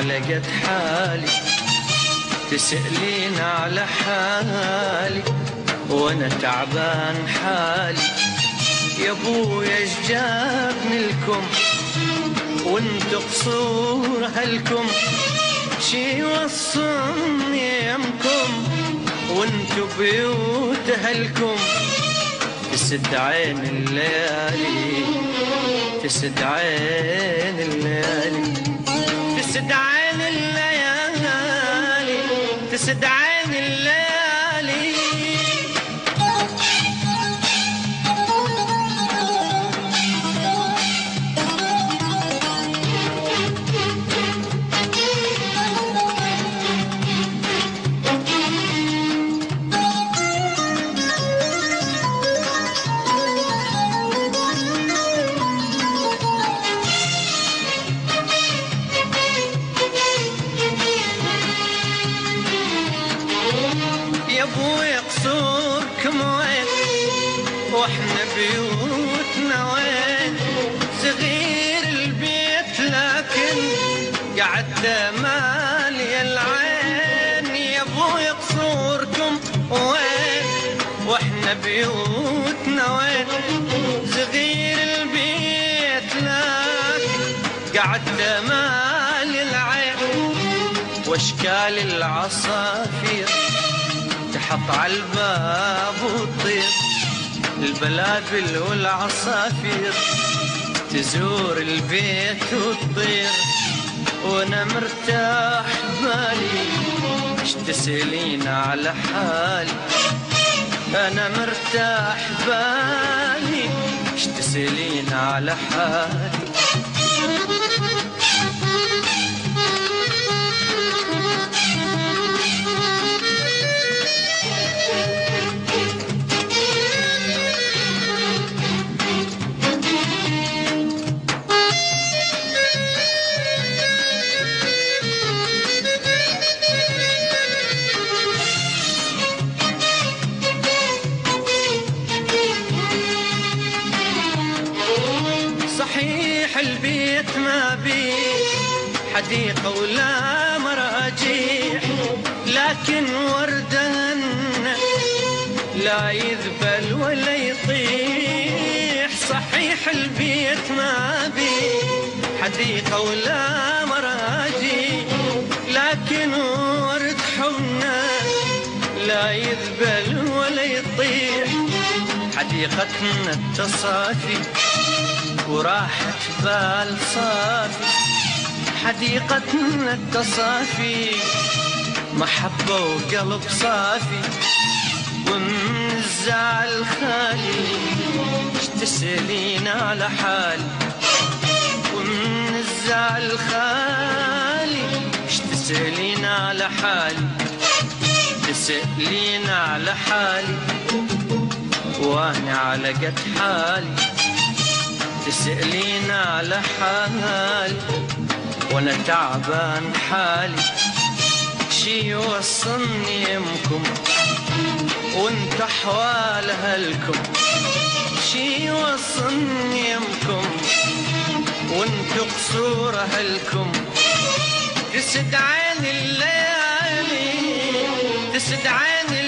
على قد حالي، تسألين على حالي وانا تعبان حالي. يا ابويا ايش جابني لكم وانتو قصور اهلكم، شي يوصلني يمكم وانتو بيوت اهلكم. تسد عين الليالي، تسد عين الليالي، تسد عين الليالي، تسد عين الليالي. يا ابوي قصوركم وين واحنا بيوتنا وين؟ صغير البيت لكن قعدت مالي العين. يا ابوي قصوركم وين واحنا بيوتنا وين؟ صغير البيت لكن قعدت مالي العين. واشكال العصافير تحط على الباب وتطير، البلابل والعصافير تزور البيت وتطير. وانا مرتاح بالي، ايش تسألين على حالي؟ انا مرتاح بالي، ايش تسألين على حالي؟ صحيح البيت ما بيه حديقة ولا مراجيح، لكن وردهن لا يذبل ولا يطيح. صحيح البيت ما بيه حديقة ولا مراجيح، لكن ورد حبنا لا يذبل ولا يطيح. حديقتنا التصافي وراحة بال صافي، حديقتنا التصافي محبة وقلب صافي. ومن الزعل خالي ايش تسألين على حالي؟ ومن الزعل خالي ايش تسألين على حالي؟ تسألين على حالي وانا على قد حالي، تسألين على حالي وانا تعبان حالي. شي يوصلني يمكم وانت احوال اهلكم، شي يوصلني يمكم وانت قصور اهلكم. تسد عين الليالي، تسد عين